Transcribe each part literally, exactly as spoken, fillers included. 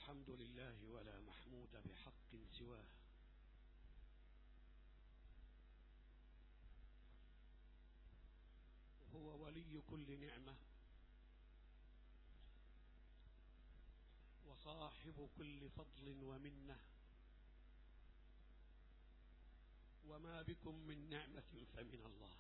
الحمد لله ولا محمود بحق سواه، هو ولي كل نعمة وصاحب كل فضل ومنة، وما بكم من نعمة فمن الله.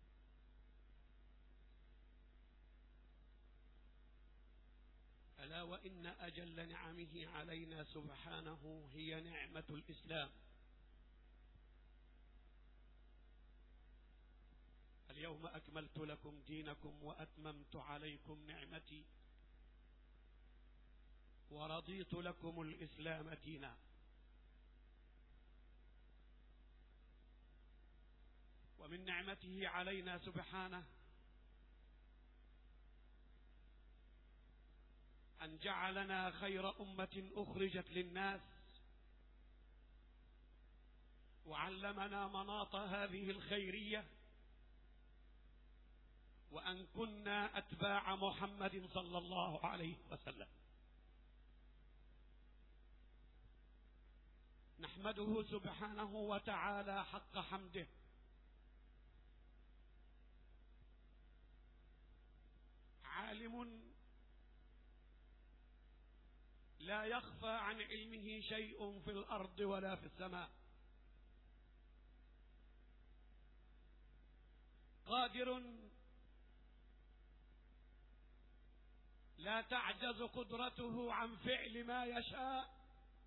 ألا وإن أجل نعمه علينا سبحانه هي نعمة الإسلام. اليوم أكملت لكم دينكم وأتممت عليكم نعمتي ورضيت لكم الإسلام دينا. ومن نعمته علينا سبحانه أن جعلنا خير أمة أخرجت للناس، وعلمنا مناط هذه الخيرية، وأن كنا أتباع محمد صلى الله عليه وسلم. نحمده سبحانه وتعالى حق حمده، عالم لا يخفى عن علمه شيء في الأرض ولا في السماء، قادر لا تعجز قدرته عن فعل ما يشاء،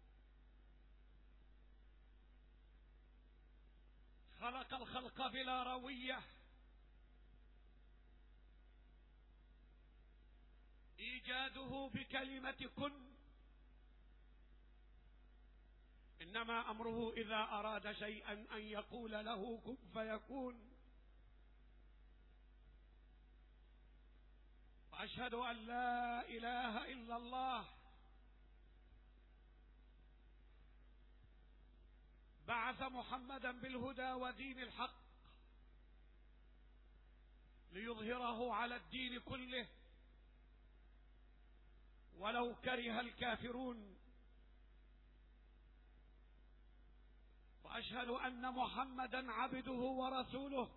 خلق الخلق بلا روية، إيجاده بكلمة كن، إنما أمره إذا أراد شيئا أن يقول له كن فيكون. وأشهد أن لا إله إلا الله بعث محمدا بالهدى ودين الحق ليظهره على الدين كله ولو كره الكافرون. وأشهد أن محمدا عبده ورسوله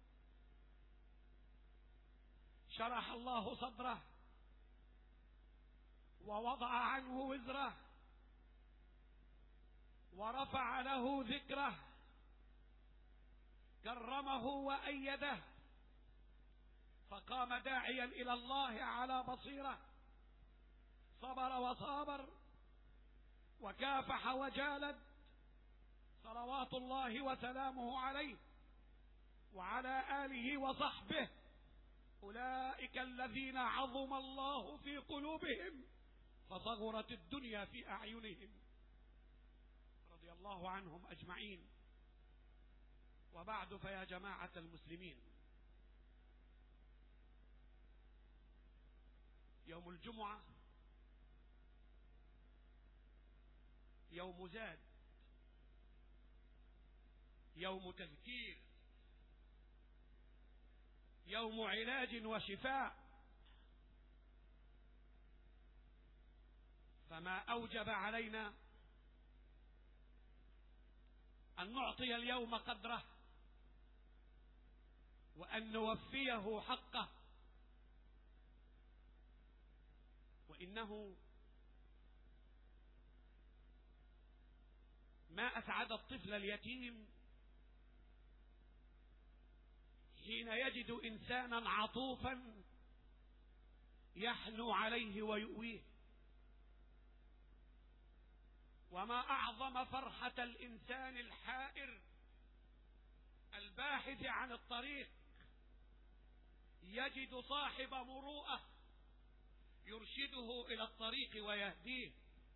شرح الله صدره ووضع عنه وزره ورفع له ذكره، كرمه وأيده، فقام داعيا إلى الله على بصيرة، صبر وصابر وكافح وجالد، صلوات الله وسلامه عليه وعلى آله وصحبه، أولئك الذين عظم الله في قلوبهم فصغرت الدنيا في أعينهم، رضي الله عنهم أجمعين. وبعد، فيا جماعة المسلمين، يوم الجمعة يوم زاد، يوم تذكير، يوم علاج وشفاء، فما أوجب علينا أن نعطي اليوم قدره وأن نوفيه حقه. وإنه ما أسعد الطفل اليتيم حين يجد إنسانا عطوفا يحنو عليه ويؤويه، وما أعظم فرحة الإنسان الحائر الباحث عن الطريق يجد صاحب مروءة يرشده إلى الطريق ويهديه.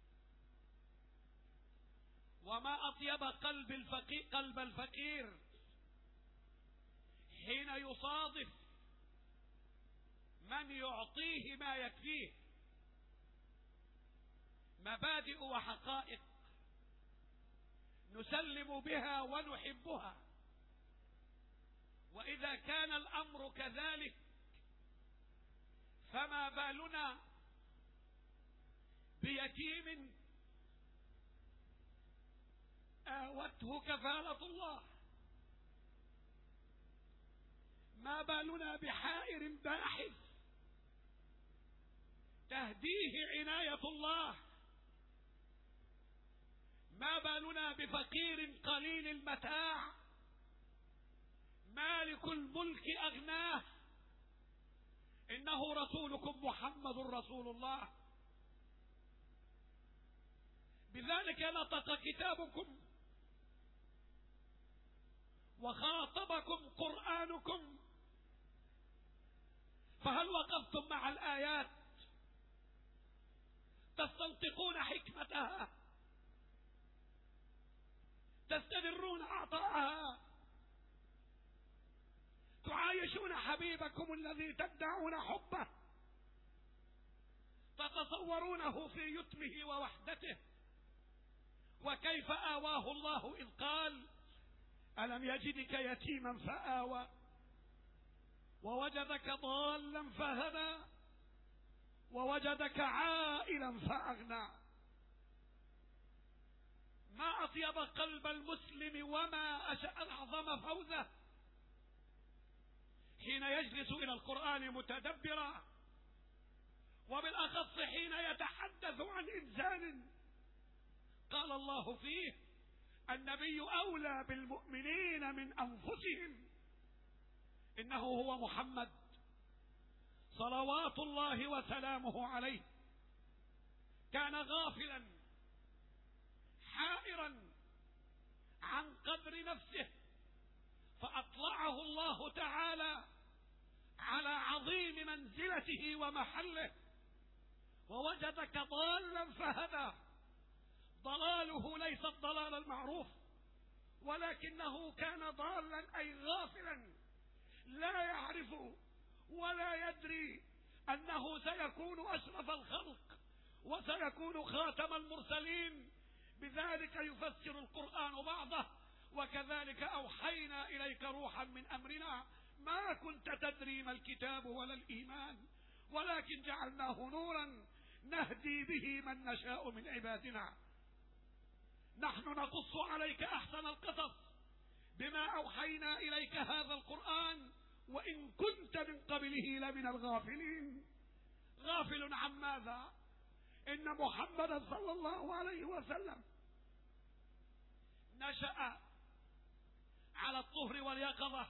وما أطيب قلب الفقير, قلب الفقير حين يصادف من يعطيه ما يكفيه، مبادئ وحقائق نسلم بها ونحبها. وإذا كان الأمر كذلك فما بالنا بيتيم كلأته كفالة الله. ما بالنا بحائر باحث تهديه عناية الله؟ ما بالنا بفقير قليل المتاع مالك الملك أغناه؟ إنه رسولكم محمد رسول الله. بذلك نطق كتابكم وخاطبكم قرآنكم، فهل وقفتم مع الآيات تستنطقون حكمتها، تستدرون عطاءها، تعايشون حبيبكم الذي تدعون حبه، تتصورونه في يتمه ووحدته، وكيف آواه الله إذ قال: ألم يجدك يتيما فآوى ووجدك ضالا فهدى ووجدك عائلا فأغنى. ما أطيب قلب المسلم وما أعظم فوزه حين يجلس إلى القرآن متدبرا، وبالأخص حين يتحدث عن إنسان قال الله فيه: النبي أولى بالمؤمنين من أنفسهم. إنه هو محمد صلوات الله وسلامه عليه. كان غافلا حائرا عن قدر نفسه، فأطلعه الله تعالى على عظيم منزلته ومحله. ووجدك ضالا فهدى. ضلاله ليس الضلال المعروف، ولكنه كان ضالا أي غافلا، لا يعرف ولا يدري أنه سيكون أشرف الخلق وسيكون خاتم المرسلين. بذلك يفسر القرآن بعضه: وكذلك أوحينا إليك روحا من أمرنا ما كنت تدري ما الكتاب ولا الإيمان ولكن جعلناه نورا نهدي به من نشاء من عبادنا. نحن نقص عليك أحسن القصص بما أوحينا إليك هذا القرآن وإن كنت من قبله لمن الغافلين. غافل عن ماذا؟ إن محمدا صلى الله عليه وسلم نشأ على الطهر واليقظة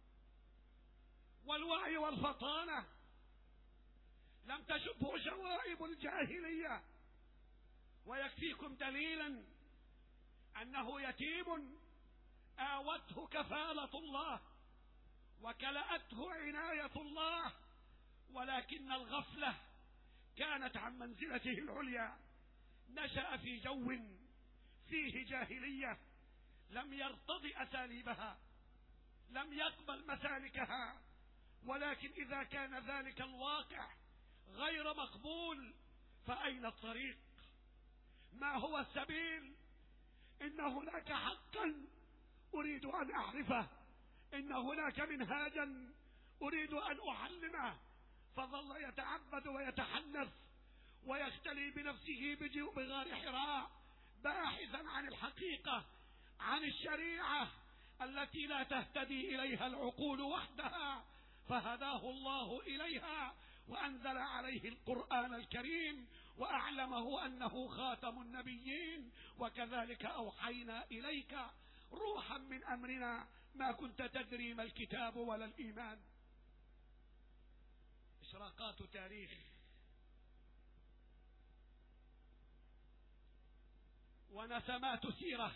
والوعي والفطانة، لم تشبه شوائب الجاهلية. ويكفيكم دليلا أنه يتيم آوته كفالة الله وكلأته عناية الله، ولكن الغفلة كانت عن منزلته العليا. نشأ في جو فيه جاهلية، لم يرتضي أساليبها، لم يقبل مسالكها. ولكن إذا كان ذلك الواقع غير مقبول فأين الطريق؟ ما هو السبيل؟ إن هناك حقا أريد أن أعرفه، إن هناك منهاجا أريد أن أعلمه. فظل يتعبد ويتحنث ويختلي بنفسه بغار حراء باحثا عن الحقيقة، عن الشريعة التي لا تهتدي إليها العقول وحدها، فهداه الله إليها وأنزل عليه القرآن الكريم وأعلمه أنه خاتم النبيين. وكذلك أوحينا إليك روحا من أمرنا ما كنت تدري ما الكتاب ولا الإيمان. إشراقات تاريخ ونسمات سيرة.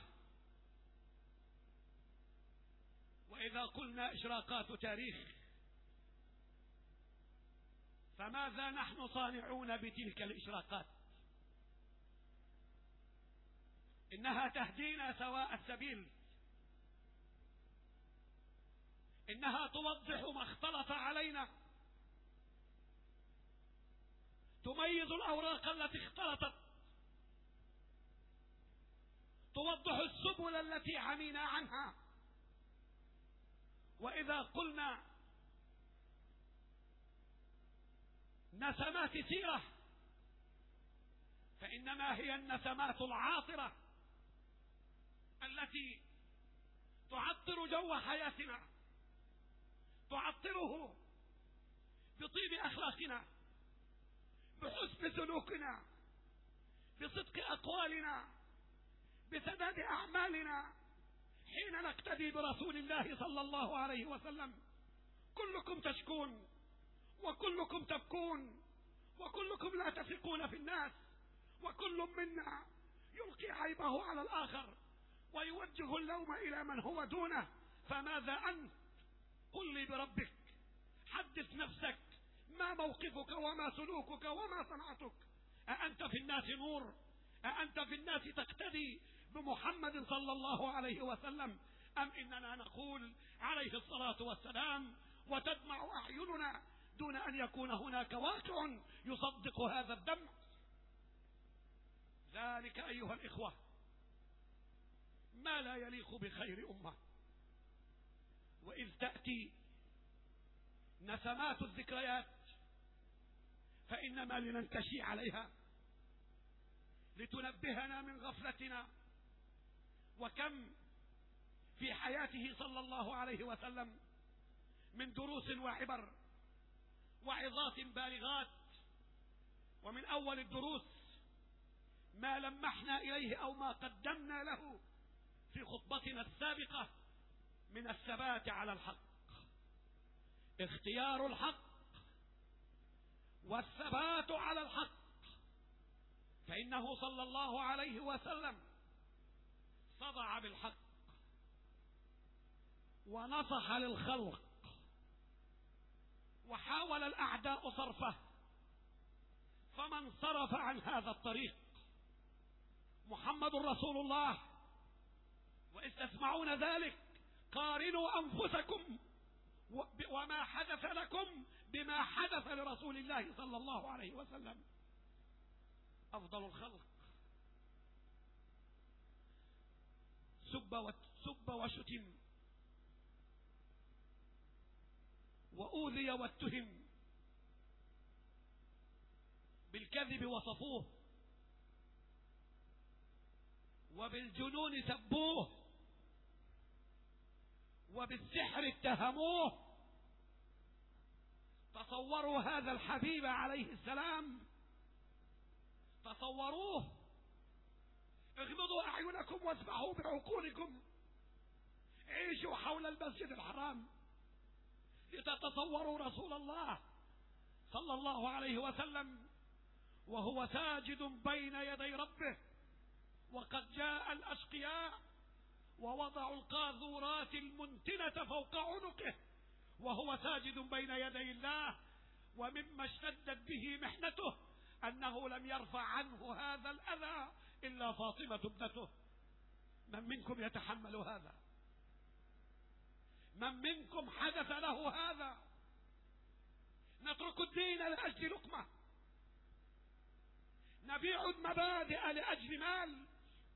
وإذا قلنا إشراقات تاريخ فماذا نحن صانعون بتلك الإشراقات؟ إنها تهدينا سواء السبيل، إنها توضح ما اختلط علينا، تميز الأوراق التي اختلطت، توضح السبل التي عمينا عنها. وإذا قلنا نسمات سيرة فإنما هي النسمات العاطرة التي تعطر جو حياتنا، تعطره بطيب أخلاقنا، بحسن سلوكنا، بصدق أقوالنا، بسداد أعمالنا، حين نقتدي برسول الله صلى الله عليه وسلم. كلكم تشكون وكلكم تبكون وكلكم لا تثقون في الناس، وكل منا يلقي عيبه على الآخر ويوجه اللوم إلى من هو دونه. فماذا أنت؟ قل لي بربك، حدث نفسك، ما موقفك وما سلوكك وما صنعتك؟ أأنت في الناس نور؟ أأنت في الناس تقتدي بمحمد صلى الله عليه وسلم، أم إننا نقول عليه الصلاة والسلام وتدمع أعيننا دون أن يكون هناك واقع يصدق هذا الدمع؟ ذلك أيها الإخوة ما لا يليق بخير أمة. وإذ تأتي نسمات الذكريات فإنما لننتشي عليها لتنبهنا من غفلتنا. وكم في حياته صلى الله عليه وسلم من دروس وعبر وعظات بالغات. ومن أول الدروس ما لمحنا إليه أو ما قدمنا له في خطبتنا السابقة من الثبات على الحق، اختيار الحق والثبات على الحق. فإنه صلى الله عليه وسلم صدع بالحق ونصح للخلق، وحاول الأعداء صرفه، فمن صرف عن هذا الطريق محمد رسول الله. وإذ تسمعون ذلك قارنوا أنفسكم وما حدث لكم بما حدث لرسول الله صلى الله عليه وسلم، أفضل الخلق. سب سب وشتم وأوذي واتهم، بالكذب وصفوه، وبالجنون سبوه، وبالسحر اتهموه. تصوروا هذا الحبيب عليه السلام، تصوروه. اغمضوا أعينكم واسمعوا بعقولكم، عيشوا حول المسجد الحرام لتتصوروا رسول الله صلى الله عليه وسلم وهو ساجد بين يدي ربه، وقد جاء الأشقياء ووضعوا القاذورات المنتنة فوق عنقه وهو ساجد بين يدي الله. ومما اشتدت به محنته أنه لم يرفع عنه هذا الأذى إلا فاطمة ابنته. من منكم يتحمل هذا؟ من منكم حدث له هذا؟ نترك الدين لأجل لقمة، نبيع المبادئ لأجل مال،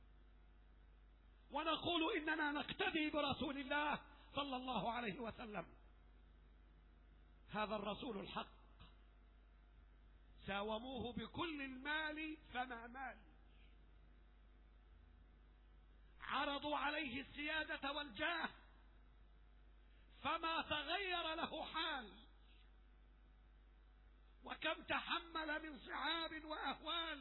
ونقول إننا نقتدي برسول الله صلى الله عليه وسلم. هذا الرسول الحق ساوموه بكل المال فما مال، عرضوا عليه السيادة والجاه فما تغير له حال. وكم تحمل من صعاب وأهوال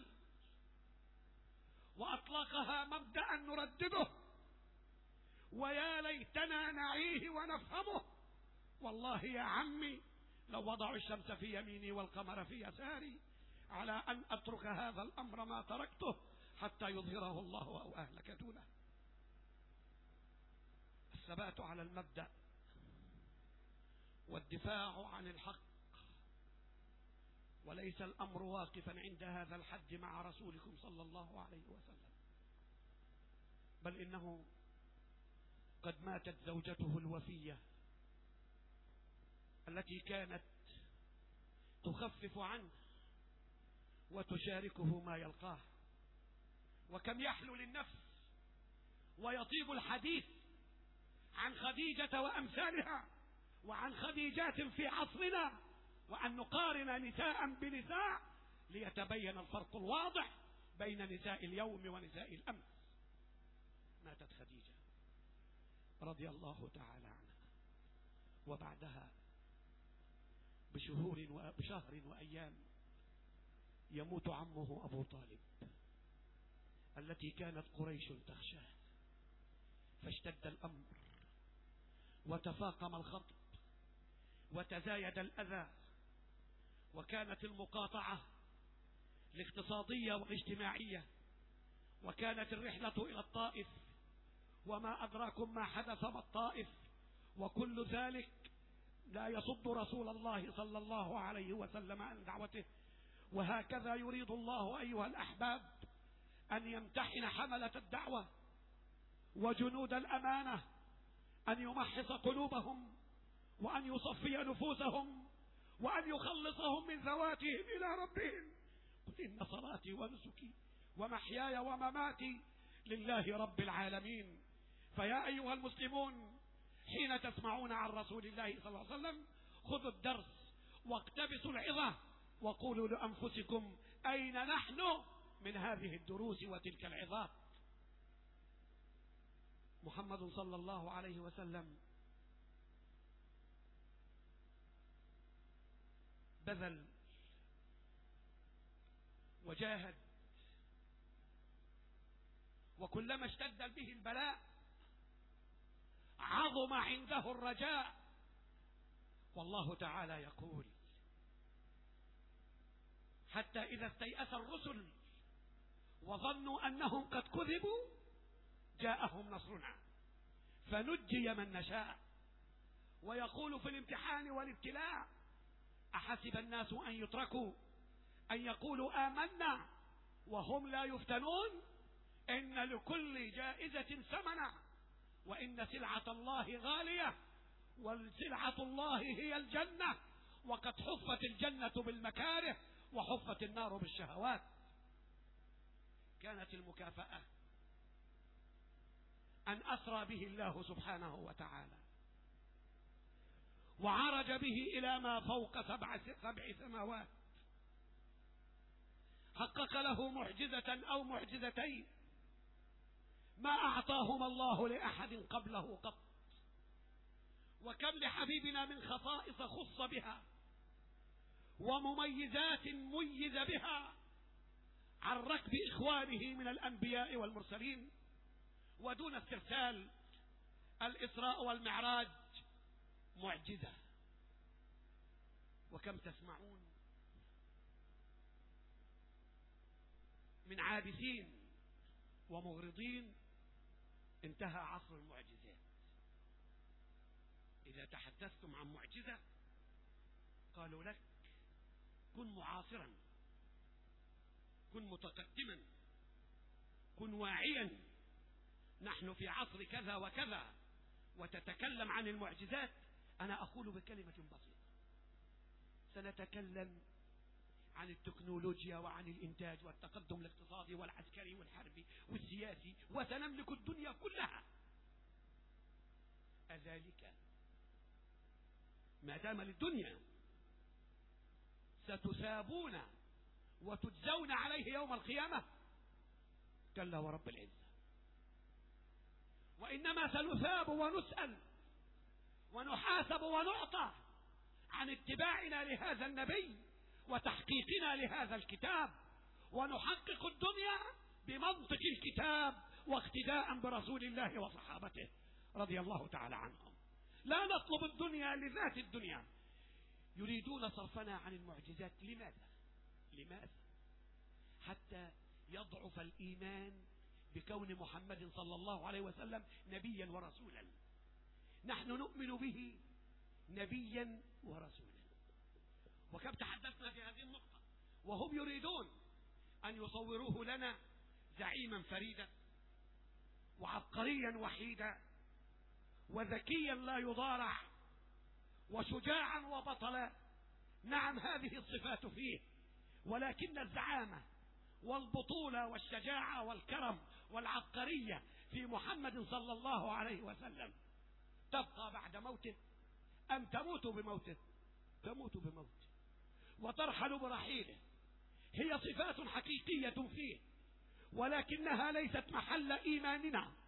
وأطلقها مبدأ نردده، ويا ليتنا نعيه ونفهمه. والله يا عمي لو وضعوا الشمس في يميني والقمر في يساري على أن أترك هذا الأمر ما تركته حتى يظهره الله أو أهلك دونه. الثبات على المبدأ والدفاع عن الحق، وليس الأمر واقفا عند هذا الحد مع رسولكم صلى الله عليه وسلم، بل إنه قد ماتت زوجته الوفية التي كانت تخفف عنه وتشاركه ما يلقاه. وكم يحلو للنفس ويطيب الحديث عن خديجة وأمثالها وعن خديجات في عصرنا، وأن نقارن نساء بنساء ليتبين الفرق الواضح بين نساء اليوم ونساء الأمس. ماتت خديجة رضي الله تعالى عنها، وبعدها بشهور وبشهر وأيام يموت عمه أبو طالب التي كانت قريش تخشاه، فاشتد الأمر وتفاقم الخطب وتزايد الأذى، وكانت المقاطعة الاقتصادية والاجتماعية، وكانت الرحلة إلى الطائف وما أدراكم ما حدث بالطائف، وكل ذلك لا يصد رسول الله صلى الله عليه وسلم عن دعوته. وهكذا يريد الله أيها الأحباب أن يمتحن حملة الدعوة وجنود الأمانة، أن يمحص قلوبهم وأن يصفي نفوسهم وأن يخلصهم من ذواتهم إلى ربهم. قل إن صلاتي ونسكي ومحياي ومماتي لله رب العالمين. فيا أيها المسلمون، حين تسمعون عن رسول الله صلى الله عليه وسلم خذوا الدرس واقتبسوا العظة وقولوا لأنفسكم أين نحن من هذه الدروس وتلك العظات. محمد صلى الله عليه وسلم بذل وجاهد، وكلما اشتد به البلاء عظم عنده الرجاء. والله تعالى يقول: حتى إذا استيأس الرسل وظنوا أنهم قد كذبوا جاءهم نصرنا فنجي من نشاء. ويقول في الامتحان والابتلاء: أحسب الناس أن يتركوا أن يقولوا آمنا وهم لا يفتنون إن لكل جائزة ثمنا وإن سلعة الله غالية والسلعة الله هي الجنة وقد حفت الجنة بالمكاره وحفت النار بالشهوات. كانت المكافأة أن أسرى به الله سبحانه وتعالى وعرج به إلى ما فوق سبع, سبع سماوات، حقق له معجزة أو معجزتين ما أعطاهما الله لأحد قبله قط. وكم لحبيبنا من خصائص خص بها ومميزات ميز بها عن ركب إخوانه من الأنبياء والمرسلين. ودون استرسال، الإسراء والمعراج معجزة. وكم تسمعون من عابثين ومغرضين انتهى عصر المعجزات. إذا تحدثتم عن معجزة قالوا لك: كن معاصرا، كن متقدما، كن واعيا، نحن في عصر كذا وكذا، وتتكلم عن المعجزات. أنا أقول بكلمة بسيطة: سنتكلم عن التكنولوجيا وعن الإنتاج والتقدم الاقتصادي والعسكري والحربي والسياسي، وسنملك الدنيا كلها. أذلك ما دام للدنيا ستثابون وتجزون عليه يوم القيامة؟ كلا ورب العزة، وإنما سنثاب ونسأل ونحاسب ونعطى عن اتباعنا لهذا النبي وتحقيقنا لهذا الكتاب، ونحقق الدنيا بمنطق الكتاب واقتداء برسول الله وصحابته رضي الله تعالى عنهم. لا نطلب الدنيا لذات الدنيا. يريدون صرفنا عن المعجزات. لماذا؟ لماذا؟ حتى يضعف الإيمان بكون محمد صلى الله عليه وسلم نبيا ورسولا. نحن نؤمن به نبيا ورسولا. وكم تحدثنا في هذه النقطة. وهم يريدون أن يصوروه لنا زعيما فريدا وعبقريا وحيدا وذكيا لا يضارع وشجاعا وبطلا. نعم، هذه الصفات فيه، ولكن الزعامة والبطولة والشجاعة والكرم والعبقرية في محمد صلى الله عليه وسلم تبقى بعد موته أم تموت بموته؟ تموت بموته وترحل برحيله. هي صفات حقيقية فيه، ولكنها ليست محل إيماننا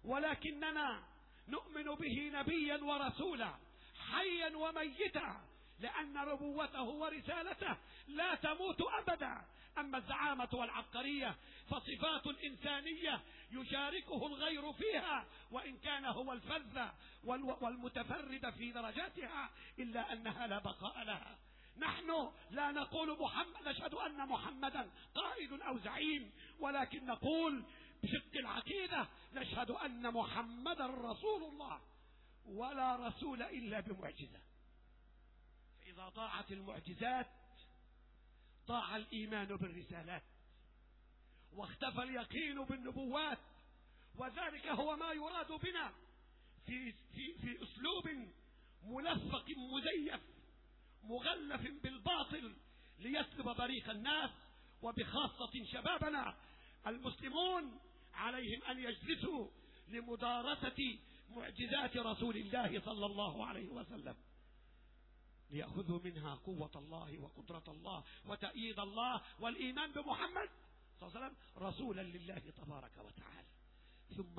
ولكننا نؤمن به نبيا ورسولا حيا وميتا، لأن نبوته ورسالته لا تموت أبدا. أما الزعامة والعبقرية فصفات إنسانية يشاركه الغير فيها، وإن كان هو الفذ والمتفرد في درجاتها، إلا أنها لا بقاء لها. نحن لا نقول محمد نشهد أن محمدا قائد أو زعيم، ولكن نقول بشق العقيدة نشهد أن محمدا رسول الله، ولا رسول إلا بمعجزة. فإذا ضاعت المعجزات ضاع الإيمان بالرسالات، واختفى اليقين بالنبوات. وذلك هو ما يراد بنا في, في, في أسلوب ملفق مزيف مغلف بالباطل ليسلب بريق الناس، وبخاصة شبابنا المسلمون عليهم أن يجلسوا لمدارسة معجزات رسول الله صلى الله عليه وسلم، ليأخذوا منها قوة الله وقدرة الله وتأييد الله والإيمان بمحمد صلى الله عليه وسلم رسولا لله تبارك وتعالى. ثم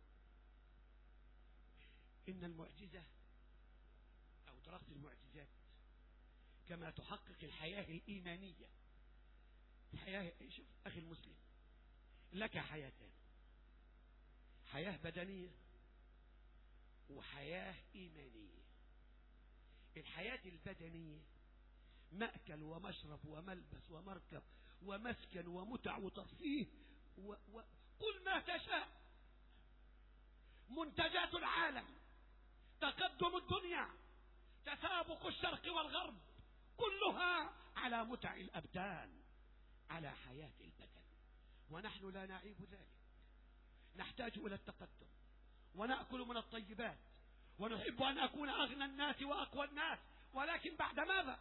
إن المعجزة أو دراسة المعجزات كما تحقق الحياة الإيمانية. الحياة، شوف أخي المسلم، لك حياتان: حياة بدنية وحياة إيمانية. الحياة البدنية مأكل ومشرب وملبس ومركب ومسكن ومتع وترفيه وقل ما تشاء، منتجات العالم، تقدم الدنيا، تسابق الشرق والغرب، كلها على متع الأبدان، على حياة البدن. ونحن لا نعيب ذلك، نحتاج إلى التقدم ونأكل من الطيبات، ونحب أن أكون أغنى الناس وأقوى الناس، ولكن بعد ماذا؟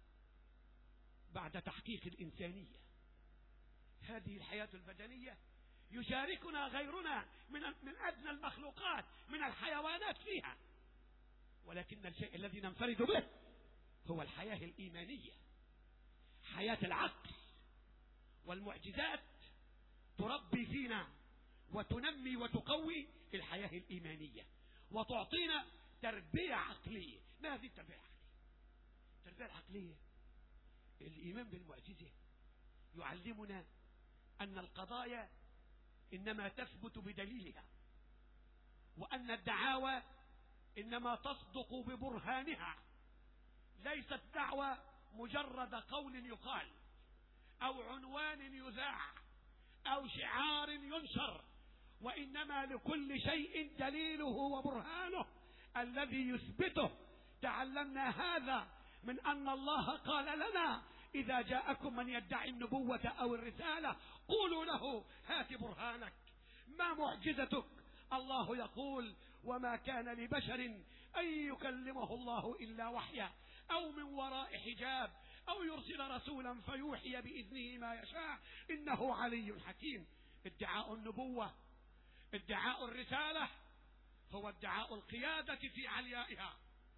بعد تحقيق الإنسانية. هذه الحياة البدنية يشاركنا غيرنا من من أدنى المخلوقات من الحيوانات فيها، ولكن الشيء الذي ننفرد به هو الحياة الإيمانية، حياة العقل. والمعجزات تربي فينا وتنمي وتقوي الحياة الإيمانية، وتعطينا تربية عقلية. ما هذه التربية العقلية؟ التربية العقلية، الإيمان بالمعجزة يعلمنا أن القضايا إنما تثبت بدليلها، وأن الدعاوى إنما تصدق ببرهانها. ليست دعوة مجرد قول يقال أو عنوان يذاع أو شعار ينشر، وإنما لكل شيء دليله وبرهانه الذي يثبته. تعلمنا هذا من أن الله قال لنا: إذا جاءكم من يدعي النبوة أو الرسالة قولوا له هات برهانك، ما معجزتك؟ الله يقول: وما كان لبشر أن يكلمه الله إلا وحيا أو من وراء حجاب أو يرسل رسولا فيوحي بإذنه ما يشاء إنه علي حكيم. ادعاء النبوة، ادعاء الرسالة هو ادعاء القيادة في عليائها،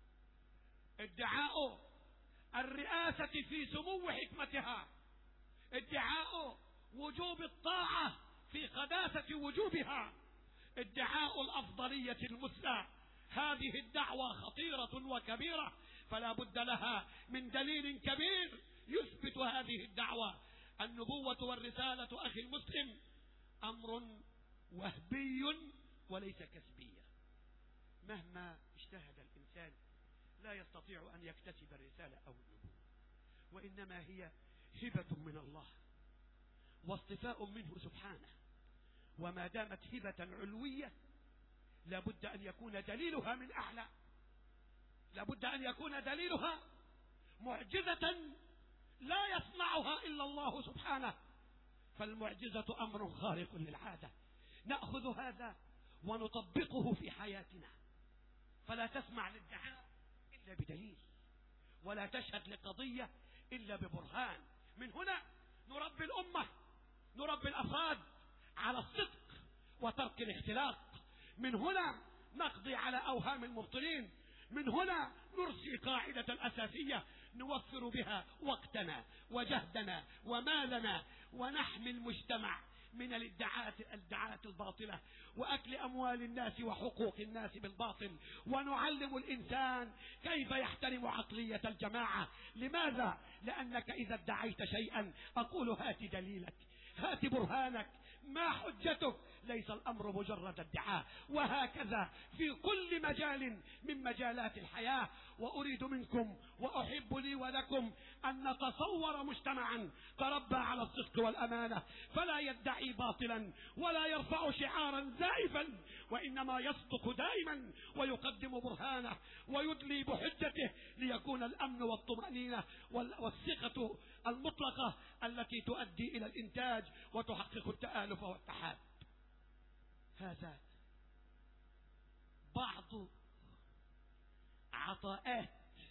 ادعاء الرئاسة في سمو حكمتها، ادعاء وجوب الطاعة في قداسة وجوبها، ادعاء الأفضلية المثلى. هذه الدعوة خطيرة وكبيرة، فلا بد لها من دليل كبير يثبت هذه الدعوة. النبوة والرسالة أخي المسلم أمر وهبي وليس كسبيا. مهما اجتهد الإنسان لا يستطيع أن يكتسب الرسالة أو النبوة، وإنما هي هبة من الله واصطفاء منه سبحانه. وما دامت هبة علوية لابد أن يكون دليلها من أعلى، لابد أن يكون دليلها معجزة لا يصنعها إلا الله سبحانه. فالمعجزة أمر خارق للعادة، نأخذ هذا ونطبقه في حياتنا. فلا تسمع للدعاء إلا بدليل، ولا تشهد لقضية إلا ببرهان. من هنا نربي الأمة، نربي الأفراد على الصدق وترك الاختلاق. من هنا نقضي على أوهام المبطلين. من هنا نرسي قاعدة أساسية نوفر بها وقتنا وجهدنا ومالنا، ونحمي المجتمع من الادعاءات الادعاءات الباطلة وأكل أموال الناس وحقوق الناس بالباطل، ونعلم الإنسان كيف يحترم عقلية الجماعة. لماذا؟ لأنك إذا ادعيت شيئا أقول هات دليلك، هات برهانك، ما حجتك؟ ليس الأمر مجرد ادعاء. وهكذا في كل مجال من مجالات الحياة. وأريد منكم وأحب لي ولكم أن نتصور مجتمعا تربى على الصدق والأمانة، فلا يدعي باطلا ولا يرفع شعارا زائفا، وإنما يصدق دائما ويقدم برهانه ويدلي بحجته، ليكون الأمن والطمأنينة والثقة المطلقة التي تؤدي إلى الإنتاج وتحقق التآلف والتحاب. هذا بعض عطاءات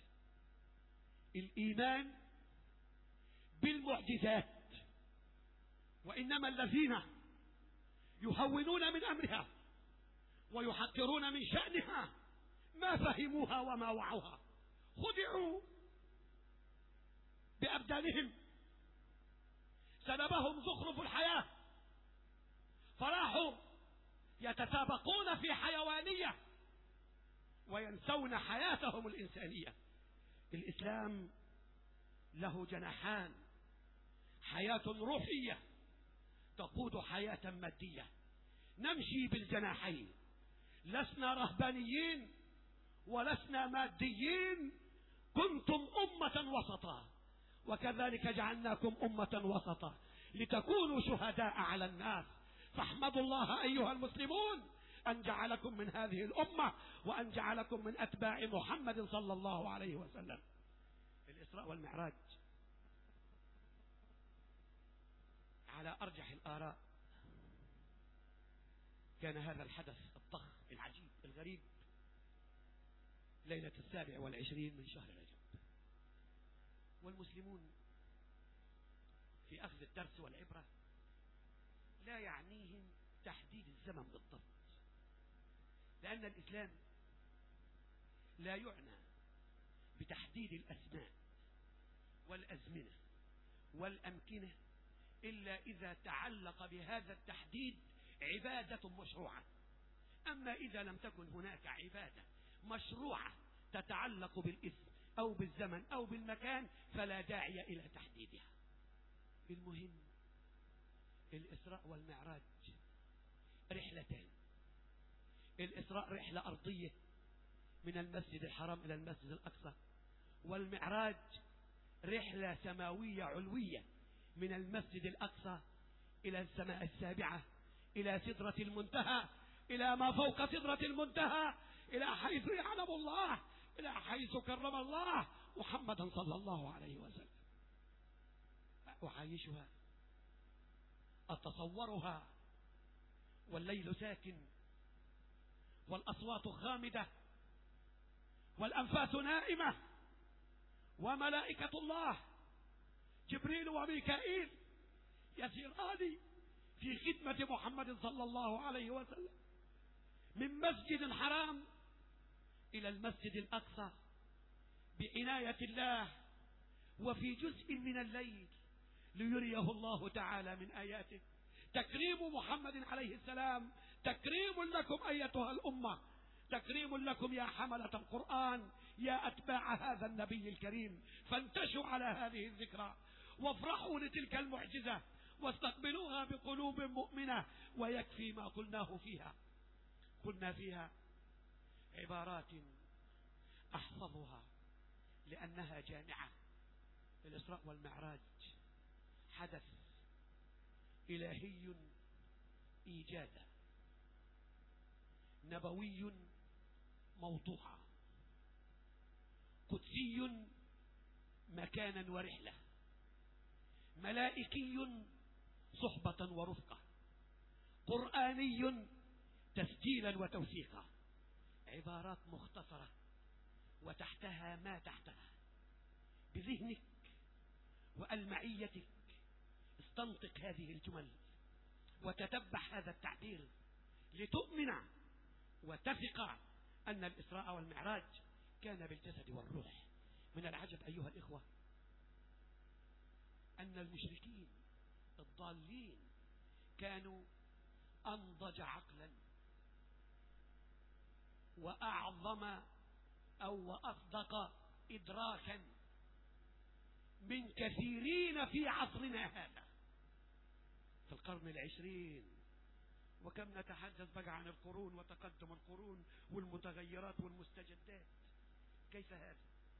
الإيمان بالمعجزات. وإنما الذين يهونون من أمرها ويحقرون من شأنها ما فهموها وما وعوها، خدعوا بأبدانهم، سلبهم زخرف الحياة، فراحوا يتسابقون في حيوانية وينسون حياتهم الإنسانية. الإسلام له جناحان، حياة روحية تقود حياة مادية. نمشي بالجناحين، لسنا رهبانيين ولسنا ماديين، كنتم أمة وسطا وكذلك جعلناكم أمة وسطا لتكونوا شهداء على الناس. فاحمدوا الله أيها المسلمون أن جعلكم من هذه الأمة وأن جعلكم من أتباع محمد صلى الله عليه وسلم. الإسراء والمعراج على أرجح الآراء كان هذا الحدث الضخم العجيب الغريب ليلة السابع والعشرين من شهر رجب، والمسلمون في أخذ الدرس والعبرة لا يعنيهم تحديد الزمن بالضبط، لأن الإسلام لا يعنى بتحديد الأسماء والأزمنة والأمكنة إلا إذا تعلق بهذا التحديد عبادة مشروعة. أما إذا لم تكن هناك عبادة مشروعة تتعلق بالاسم أو بالزمن أو بالمكان فلا داعي إلى تحديدها. المهم الإسراء والمعراج رحلتين. الإسراء رحلة أرضية من المسجد الحرام إلى المسجد الأقصى، والمعراج رحلة سماوية علوية من المسجد الأقصى إلى السماء السابعة، إلى سدرة المنتهى، إلى ما فوق سدرة المنتهى، إلى حيث يعلم الله، إلى حيث كرم الله محمدا صلى الله عليه وسلم. أعايشها، أتصورها، والليل ساكن والأصوات خامدة والأنفاس نائمة وملائكة الله جبريل وميكائيل يسيران في خدمة محمد صلى الله عليه وسلم من مسجد حرام إلى المسجد الأقصى بعناية الله وفي جزء من الليل ليريه الله تعالى من آياته. تكريم محمد عليه السلام تكريم لكم أيتها الأمة، تكريم لكم يا حملة القرآن، يا أتباع هذا النبي الكريم. فانتشوا على هذه الذكرى وافرحوا لتلك المعجزة واستقبلوها بقلوب مؤمنة. ويكفي ما قلناه فيها، قلنا فيها عبارات أحفظها لأنها جامعة. الإسراء والمعراج حدث إلهي إيجادا، نبوي موضوعا، قدسي مكانا ورحلة، ملائكي صحبة ورفقة، قرآني تسجيلا وتوثيقا. عبارات مختصرة وتحتها ما تحتها. بذهنك وألمعيتك استنطق هذه الجمل وتتبع هذا التعبير لتؤمن وتثق أن الإسراء والمعراج كان بالجسد والروح. من العجب أيها الإخوة أن المشركين الضالين كانوا أنضج عقلا وأعظم أو وأصدق إدراكا من كثيرين في عصرنا هذا في القرن العشرين. وكم نتحدث بقى عن القرون وتقدم القرون والمتغيرات والمستجدات. كيف هذا؟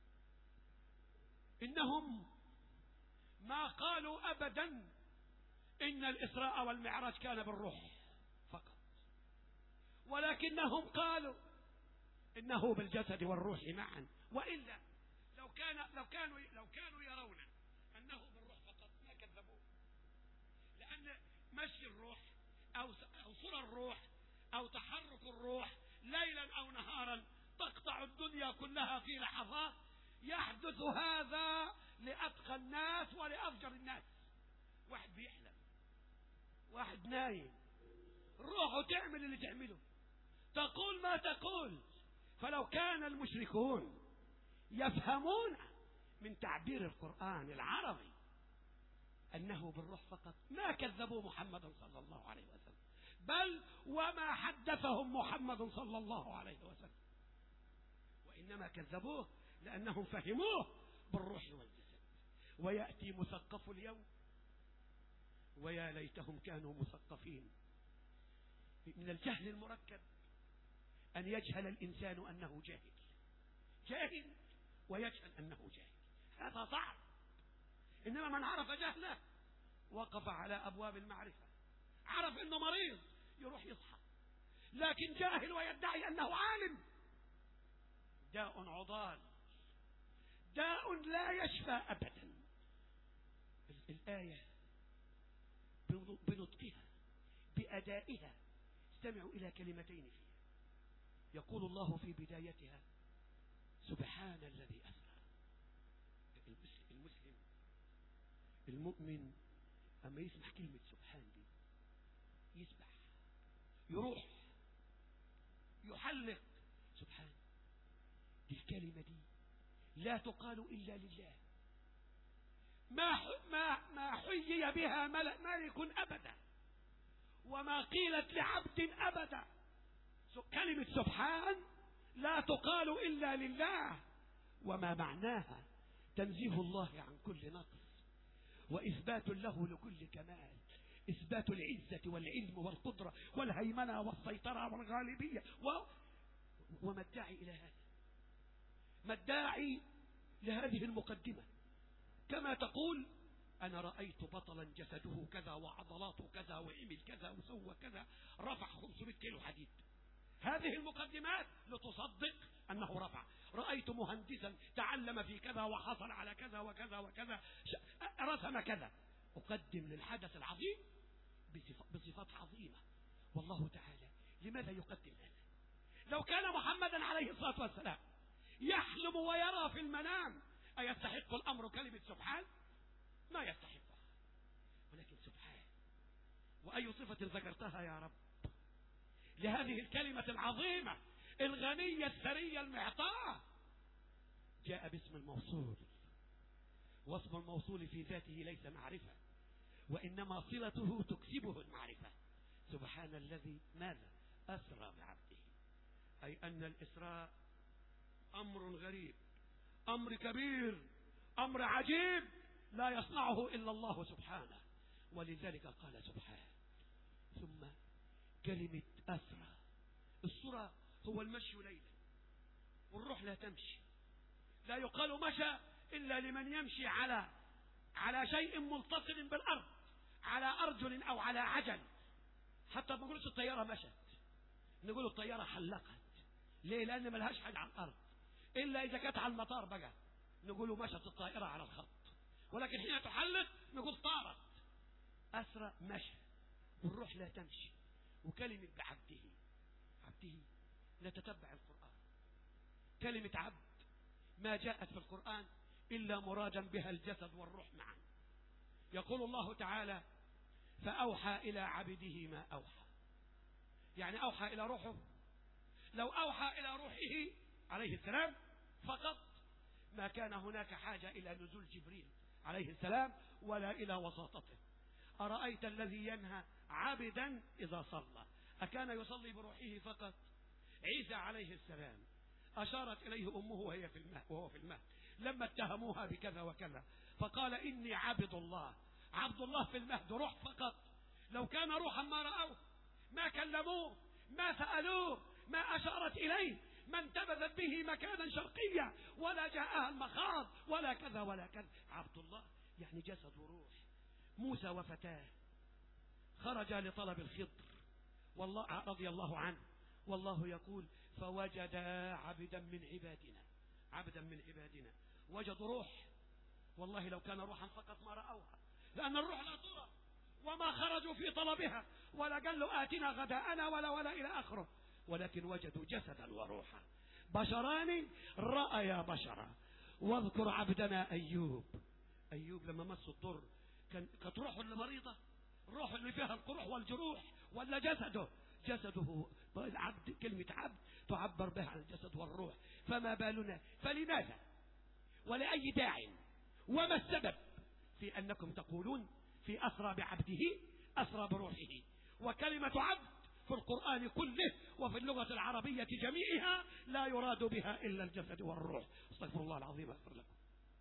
إنهم ما قالوا أبدا إن الإسراء والمعراج كان بالروح فقط، ولكنهم قالوا إنه بالجسد والروح معا. وإلا لو كان لو كانوا لو كانوا يرون أنه بالروح فقط ما كذبوه، لأن مشي الروح أو أو سرى الروح أو تحرك الروح ليلا أو نهارا تقطع الدنيا كلها في لحظات. يحدث هذا لأتقى الناس ولأفجر الناس. واحد بيحلم، واحد نايم، روحه تعمل اللي تعمله، تقول ما تقول. فلو كان المشركون يفهمون من تعبير القرآن العربي أنه بالروح فقط ما كذبوا محمدا صلى الله عليه وسلم، بل وما حدثهم محمد صلى الله عليه وسلم، وإنما كذبوه لأنهم فهموه بالروح والجسد. ويأتي مثقف اليوم، ويا ليتهم كانوا مثقفين. من الجهل المركب أن يجهل الإنسان أنه جاهل، جاهل ويجهل أنه جاهل، هذا صعب. إنما من عرف جهله وقف على أبواب المعرفة، عرف أنه مريض يروح يصحى. لكن جاهل ويدعي أنه عالم داء عضال، داء لا يشفى أبدا. الآية بنطقها بأدائها استمعوا إلى كلمتين فيها. يقول الله في بدايتها سبحان الذي أسرى. المسلم المؤمن أما يسمع كلمة سبحان دي يسبح، يروح يحلق. سبحان دي الكلمة دي لا تقال إلا لله، ما ما ما حيي بها ملك أبدا، وما قيلت لعبد أبدا. كلمة سبحان لا تقال إلا لله، وما معناها تنزيه الله عن كل نقص وإثبات له لكل كمال، إثبات العزة والعلم والقدرة والهيمنة والسيطرة والغالبية. و... وما الداعي إلى هذا؟ ما الداعي لهذه المقدمة؟ كما تقول أنا رأيت بطلا جسده كذا وعضلاته كذا وعمل كذا وسوى كذا رفع خمسمائة كيلو حديد. هذه المقدمات لتصدق أنه رفع. رأيت مهندسا تعلم في كذا وحصل على كذا وكذا وكذا رسم كذا. أقدم للحدث العظيم بصفات عظيمة. والله تعالى لماذا يقدم هذا؟ لو كان محمدا عليه الصلاة والسلام يحلم ويرى في المنام أيستحق الأمر كلمة سبحان؟ ما يستحقها، ولكن سبحان. وأي صفة ذكرتها يا رب لهذه الكلمة العظيمة الغنية الثرية المعطاة؟ جاء باسم الموصول، واسم الموصول في ذاته ليس معرفة، وإنما صلته تكسبه المعرفة. سبحان الذي ماذا أسرى بعبده، أي أن الإسراء أمر غريب، أمر كبير، أمر عجيب لا يصنعه إلا الله سبحانه. ولذلك قال سبحانه. ثم كلمة أسرى، السرى هو المشي ليلا، والروح لا تمشي. لا يقال مشى إلا لمن يمشي على على شيء ملتصق بالأرض، على أرجل أو على عجل. حتى ما نقولش الطيارة مشت، نقول الطيارة حلقت. ليه؟ لأن ملهاش حاجة على الأرض، إلا إذا كانت على المطار بقى نقول مشت الطائرة على الخط، ولكن حين تحلق نقول طارت. أسرى مشى، والروح لا تمشي. وكلمة بعبده، عبده نتتبع القرآن، كلمة عبد ما جاءت في القرآن إلا مرادا بها الجسد والروح معا. يقول الله تعالى فأوحى إلى عبده ما أوحى، يعني أوحى إلى روحه. لو أوحى إلى روحه عليه السلام فقط ما كان هناك حاجة إلى نزول جبريل عليه السلام ولا إلى وساطته. أرأيت الذي ينهى عبدا إذا صلى أكان يصلي بروحه فقط؟ عيسى عليه السلام أشارت إليه أمه وهي في المهد وهو في المهد لما اتهموها بكذا وكذا، فقال إني عبد الله. عبد الله في المهد روح فقط. لو كان روحا ما رأوه، ما كلموه، ما سألوه، ما أشارت إليه، ما انتبذت به مكانا شرقيا، ولا جاءها المخاض، ولا كذا ولا كذا. عبد الله يعني جسد وروح. موسى وفتاه خرجا لطلب الخضر والله رضي الله عنه، والله يقول فوجدا عبدا من عبادنا، عبدا من عبادنا. وجدوا روح، والله لو كان روحا فقط ما رأوها، لأن الروح لا ترى، وما خرجوا في طلبها ولا قالوا آتنا غداءنا ولا ولا إلى آخره، ولكن وجدوا جسدا وروحا، بشران رأيا بشرا. واذكر عبدنا أيوب. أيوب لما مس الضر كان كانت روحه اللي مريضة، الروح اللي فيها القروح والجروح، ولا جسده؟ جسده. العبد، كلمة عبد تعبر بها عن الجسد والروح، فما بالنا؟ فلماذا ولأي داع وما السبب في أنكم تقولون في أسرى بعبده أسرى بروحه؟ وكلمة عبد في القرآن كله وفي اللغة العربية جميعها لا يراد بها إلا الجسد والروح. استغفر الله العظيم أغفر لكم.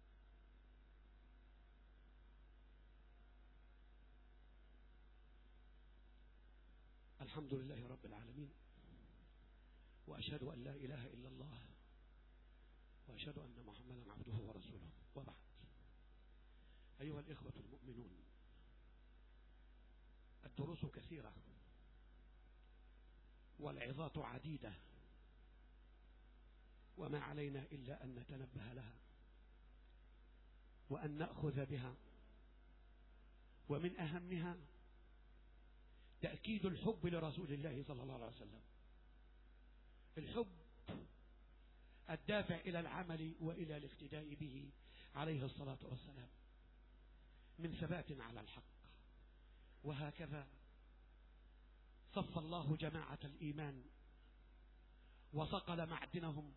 الحمد لله رب العالمين، وأشهد أن لا إله إلا الله، وأشهد أن محمدا عبده ورسوله، وبعد. أيها الإخوة المؤمنون، الدروس كثيرة والعظات عديدة، وما علينا إلا أن نتنبه لها وأن نأخذ بها. ومن أهمها تأكيد الحب لرسول الله صلى الله عليه وسلم، الحب الدافع إلى العمل وإلى الاقتداء به عليه الصلاة والسلام من ثبات على الحق. وهكذا صف الله جماعة الإيمان وصقل معدنهم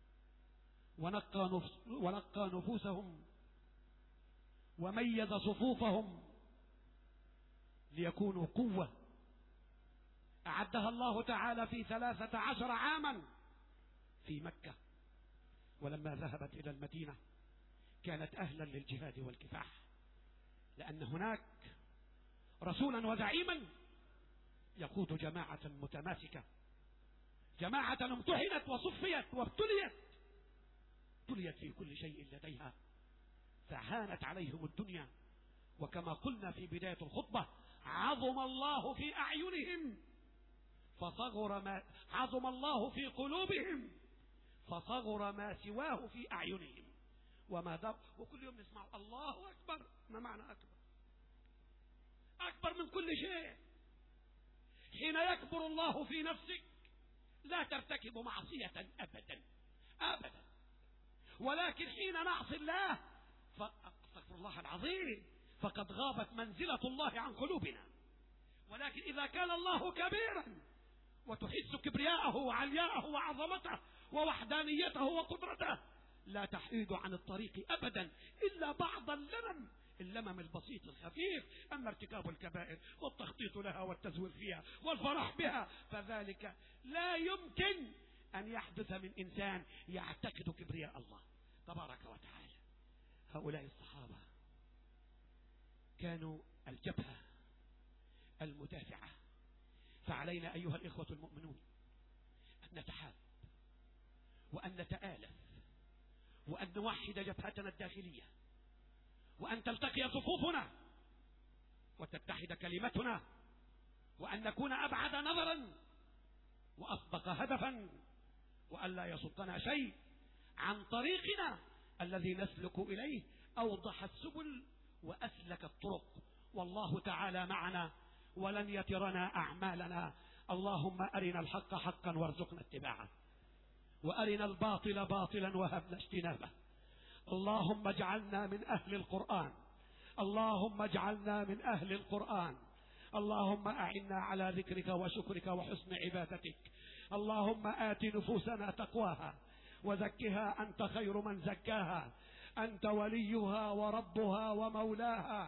ونقى, ونقى نفوسهم وميز صفوفهم ليكونوا قوة أعدها الله تعالى في ثلاثة عشر عاما في مكة، ولما ذهبت إلى المدينة كانت أهلا للجهاد والكفاح، لأن هناك رسولا وزعيما يقود جماعة متماسكة، جماعة امتحنت وصفيت وابتليت، ابتليت في كل شيء لديها، فهانت عليهم الدنيا. وكما قلنا في بداية الخطبة عظم الله في أعينهم فصغر ما عظم الله في قلوبهم فصغر ما سواه في أعينهم وما دار. وكل يوم نسمع الله أكبر. ما معنى أكبر؟ أكبر من كل شيء. حين يكبر الله في نفسك لا ترتكب معصية أبدا أبدا، ولكن حين نعصي الله فاستغفر الله العظيم فقد غابت منزلة الله عن قلوبنا. ولكن إذا كان الله كبيرا وتحس كبرياءه وعلياءه وعظمته ووحدانيته وقدرته لا تحيد عن الطريق أبدا إلا بعض اللمم، اللمم البسيط الخفيف. أما ارتكاب الكبائر والتخطيط لها والتزوير فيها والفرح بها فذلك لا يمكن أن يحدث من إنسان يعتقد كبرياء الله تبارك وتعالى. هؤلاء الصحابة كانوا الجبهة المدافعة، فعلينا أيها الإخوة المؤمنون أن نتحاب وأن نتآلف وأن نوحد جبهتنا الداخلية وأن تلتقي صفوفنا وتتحد كلمتنا وأن نكون أبعد نظرا وأسبق هدفا وأن لا يصدنا شيء عن طريقنا الذي نسلك إليه أوضح السبل وأسلك الطرق. والله تعالى معنا ولن يترنا أعمالنا. اللهم أرنا الحق حقا وارزقنا اتباعه، وأرنا الباطل باطلا وهبنا اجتنابه. اللهم اجعلنا من أهل القرآن، اللهم اجعلنا من أهل القرآن. اللهم أعنا على ذكرك وشكرك وحسن عبادتك. اللهم آت نفوسنا تقواها وزكها أنت خير من زكاها، أنت وليها وربها ومولاها.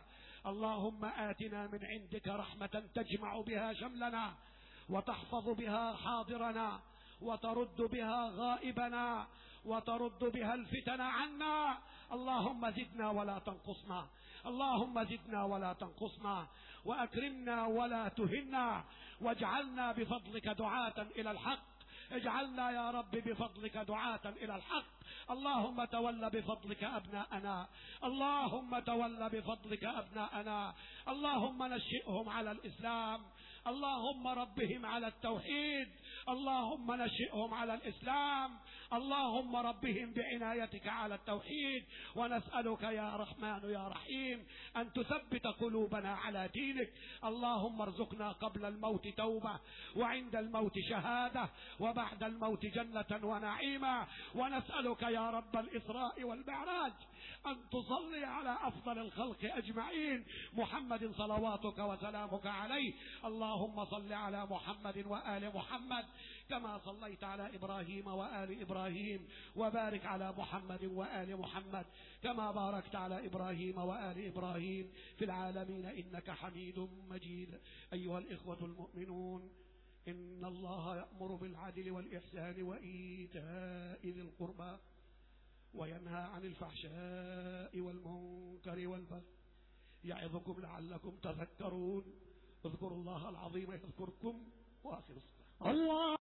اللهم آتنا من عندك رحمة تجمع بها شملنا وتحفظ بها حاضرنا وترد بها غائبنا وترد بها الفتن عنا. اللهم زدنا ولا تنقصنا، اللهم زدنا ولا تنقصنا، وأكرمنا ولا تهنا، واجعلنا بفضلك دعاة إلى الحق، اجعلنا يا رب بفضلك دعاة إلى الحق. اللهم تول بفضلك أبناءنا، اللهم تول بفضلك أبناءنا، اللهم نشئهم على الإسلام، اللهم ربهم على التوحيد، اللهم نشئهم على الإسلام، اللهم ربهم بعنايتك على التوحيد. ونسألك يا رحمن يا رحيم أن تثبت قلوبنا على دينك. اللهم ارزقنا قبل الموت توبة، وعند الموت شهادة، وبعد الموت جنة ونعيما. ونسألك يا رب الإسراء والمعراج أن تصلي على أفضل الخلق أجمعين، محمد صلواتك وسلامك عليه. اللهم صل على محمد وآل محمد كما صليت على إبراهيم وآل إبراهيم، وبارك على محمد وآل محمد كما باركت على إبراهيم وآل إبراهيم في العالمين إنك حميد مجيد. أيها الإخوة المؤمنون، إن الله يأمر بالعدل والإحسان وإيتاء ذي القربى وينهى عن الفحشاء والمنكر والبغي يعظكم لعلكم تذكرون. اذكروا الله العظيم يذكركم. وآخر الصلاة. الله